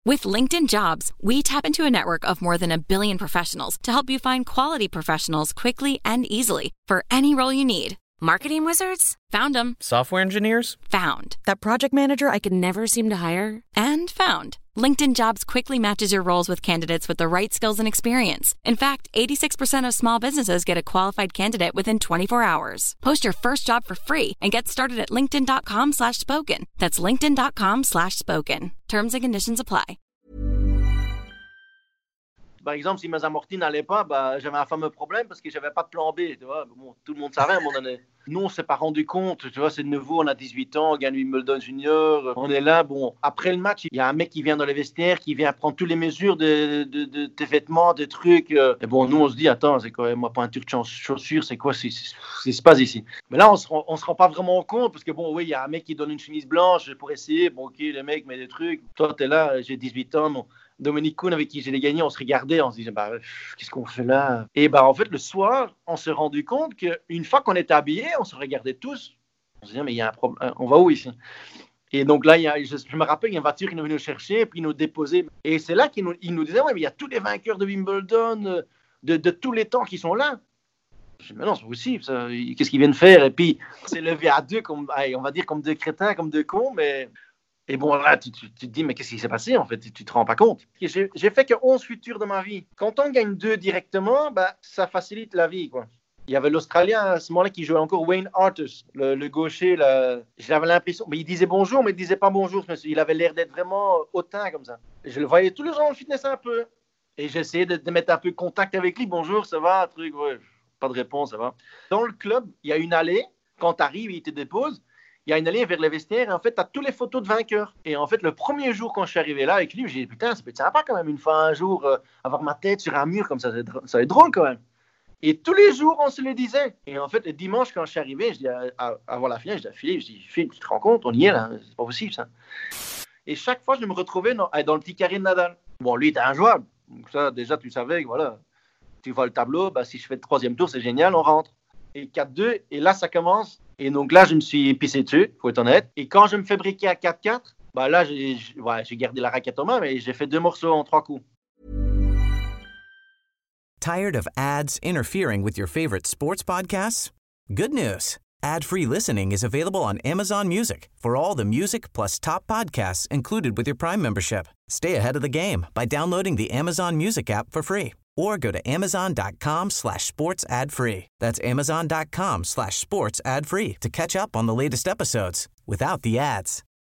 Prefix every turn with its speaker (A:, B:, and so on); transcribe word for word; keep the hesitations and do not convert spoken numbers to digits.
A: With LinkedIn Jobs, we tap into a network of more than a billion professionals to help you find quality professionals quickly and easily for any role you need. Marketing wizards? Found them.
B: Software engineers?
A: Found. That project manager I could never seem to hire? And found. LinkedIn Jobs quickly matches your roles with candidates with the right skills and experience. In fact, eighty-six percent of small businesses get a qualified candidate within twenty-four hours. Post your first job for free and get started at linkedin.com slash spoken. That's linkedin.com slash spoken. Terms and conditions apply.
C: Par exemple, si mes amortis n'allaient pas, bah, j'avais un fameux problème parce que j'avais pas de plan B, tu vois. Bon, tout le monde savait à un moment donné. Nous, on s'est pas rendu compte, tu vois, c'est de nouveau, on a dix-huit ans, on gagne Wimbledon Junior, on est là, bon. Après le match, il y a un mec qui vient dans les vestiaires, qui vient prendre toutes les mesures de, de, de tes vêtements, des trucs. Et bon, nous, on se dit, attends, c'est quoi, moi, pointure de chaussures, c'est quoi, c'est, c'est, c'est, se passe ici. Mais là, on se, rend, on se rend pas vraiment compte parce que bon, oui, il y a un mec qui donne une chemise blanche pour essayer, bon, ok, le mec met des trucs. Toi, t'es là, j'ai dix-huit ans, bon. Dominique Kuhn, avec qui j'ai gagné, on se regardait, on se disait, bah, qu'est-ce qu'on fait là? Et bah, en fait, le soir, on s'est rendu compte qu'une fois qu'on était habillés, on se regardait tous. On se disait, mais il y a un problème, on va où ici? Et donc là, il y a, je, je me rappelle, il y a une voiture qui nous venait nous chercher, puis nous déposer. Et c'est là qu'il nous, il nous disait, ouais, mais il y a tous les vainqueurs de Wimbledon, de, de tous les temps qui sont là. Je dis, mais non, c'est pas possible, ça. Qu'est-ce qu'ils viennent faire? Et puis, on s'est levé à deux, comme, on va dire comme deux crétins, comme deux cons, mais. Et bon, là, tu, tu, tu te dis, mais qu'est-ce qui s'est passé, en fait? Tu, tu te rends pas compte. J'ai, j'ai fait que onze futurs de ma vie. Quand on gagne deux directement, bah, ça facilite la vie, quoi. Il y avait l'Australien à ce moment-là qui jouait encore, Wayne Artus, le, le gaucher. Là. J'avais l'impression, mais il disait bonjour, mais il disait pas bonjour, monsieur. Il avait l'air d'être vraiment hautain comme ça. Je le voyais tous les jours en fitness un peu. Et j'essayais de, de mettre un peu de contact avec lui. Bonjour, ça va? Truc, ouais. Pas de réponse, ça va. Dans le club, il y a une allée. Quand tu arrives, il te dépose. Il y a une allée vers les vestiaires et en fait, tu as toutes les photos de vainqueurs. Et en fait, le premier jour quand je suis arrivé là avec lui, j'ai dit, putain, ça peut être sympa quand même, une fois un jour, euh, avoir ma tête sur un mur comme ça, ça va être drôle quand même. Et tous les jours, on se le disait. Et en fait, le dimanche, quand je suis arrivé, je dis, à, à, avant la finale, je dis à Philippe, je dis, Philippe, tu te rends compte, on y est là, c'est pas possible ça. Et chaque fois, je me retrouvais dans, dans le petit carré de Nadal. Bon, lui, il était injouable. Donc ça, déjà, tu savais que voilà, tu vois le tableau, bah, si je fais le troisième tour, c'est génial, on rentre. Et quatre deux, et là, ça commence. Et donc là, je me suis pissé dessus, faut être honnête. Et quand je me fais briquer à quatre quatre, bah là, j'ai, ouais, j'ai gardé la raquette en main, mais j'ai fait deux morceaux en trois coups.
D: Tired of ads interfering with your favorite sports podcasts? Good news. Ad-free listening is available on Amazon Music for all the music plus top podcasts included with your Prime membership. Stay ahead of the game by downloading the Amazon Music app for free or go to amazon.com slash sports ad free. That's amazon.com slash sports ad free to catch up on the latest episodes without the ads.